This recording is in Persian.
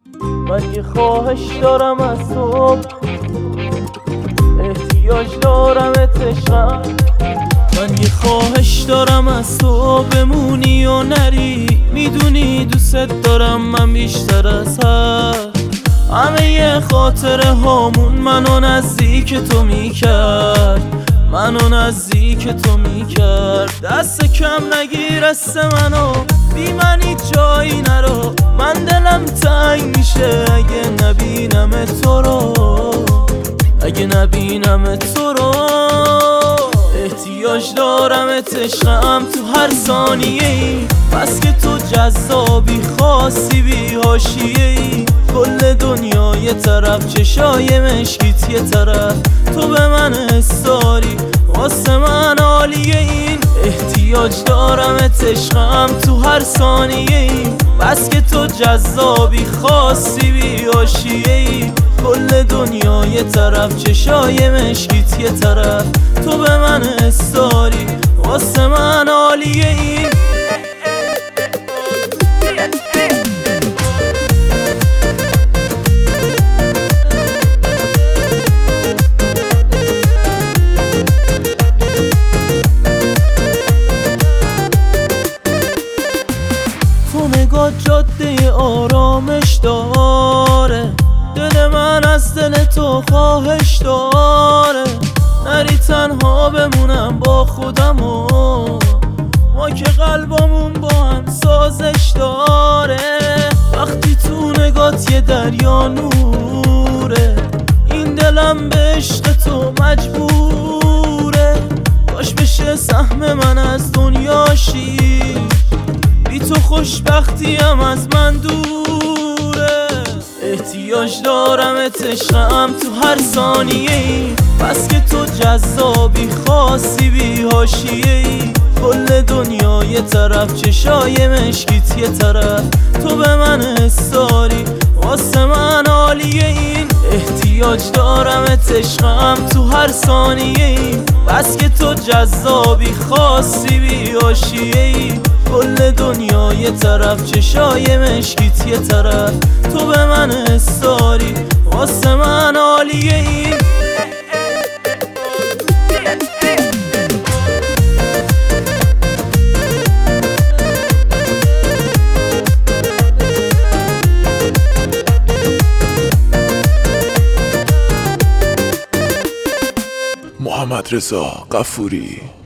من یه خواهش دارم از تو، احتیاج دارم عشقم. من یه خواهش دارم از تو، بمونی و نری. میدونی دوست دارم من بیشتر از هر همه یه خاطره هامون منو نزدیک تو میکرد، منو نزدیک تو میکرد. دست کم نگیر است منو، بی من هیچ جایی نرو. من دلم تنگ میشه اگه نبینم تو رو، اگه نبینم تو رو. احتیاج دارم عشقم تو هر ثانیه ای، بس که تو جذابی خاصی بی حاشیه‌ای. کل دنیا یه طرف، چشای مشکیت یه طرف، تو به من حساری واسه من عالیه این. احتیاج دارم عشقم تو هر ثانیه ای، بس که تو جذابی خاصی بی حاشیه‌ای. کل دنیا یه طرف، چشای مشکیت یه طرف، تو به من حساری واسه من عالیه این. نگاه جاده آرامش داره، دل من از دل تو خواهش داره. نری تنها بمونم با خودم و ما که قلبمون با هم سازش داره. وقتی تو نگات یه دریا نوره، این دلم به عشق تو مجبوره. کاش بشه سهم من از دنیاشی، بی تو خوشبختیم از من دوره. احتیاج دارم عشقم تو هر ثانیه ای، بس که تو جذابی خاصی بی حاشیه‌ای. کل دنیا یه طرف، چشای مشکیت یه طرف، تو به من حساری واسه من عالیه این. احتیاج دارم عشقم تو هر ثانیه ای، بس که تو جذابی خاصی بی حاشیه‌ای. کل دنیا یه طرف، چشای مشکیت یه طرف، تو به من حساری واسه من عالیه این. محمد رضا غفوری.